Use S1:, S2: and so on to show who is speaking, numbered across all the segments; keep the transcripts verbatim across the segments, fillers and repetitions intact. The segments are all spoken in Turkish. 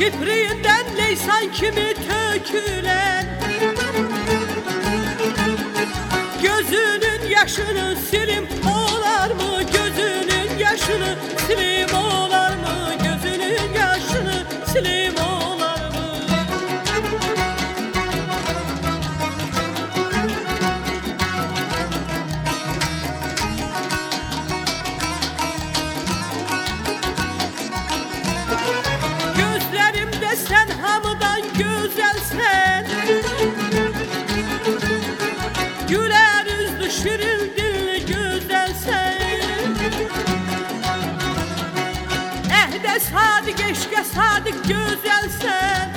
S1: Kipriğinden leysan kimi tökülen, gözünün yaşını silim olar mı? Gözünün yaşını silim olar mı? Gözünün yaşını silim olar mı? Gözlerimde sen hamıdan güzelsen, güler yüzlü şirin dilli güzelsen, ehde sadık eşke sadık güzelsen,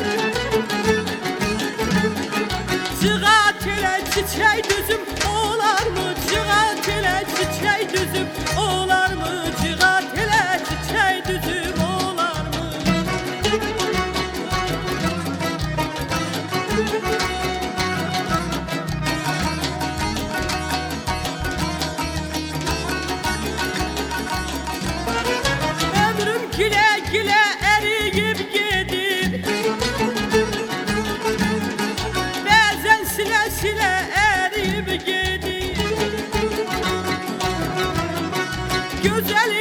S1: cıgat ile çiçeği düzüm olar mı? Cıgat ile çiçeği düzüm olar mı? Cıgat ile çiçeği düzüm olar mı? Ömrüm güle güle eriyip gedir, bazen sile sile eriyip gedir. Güzel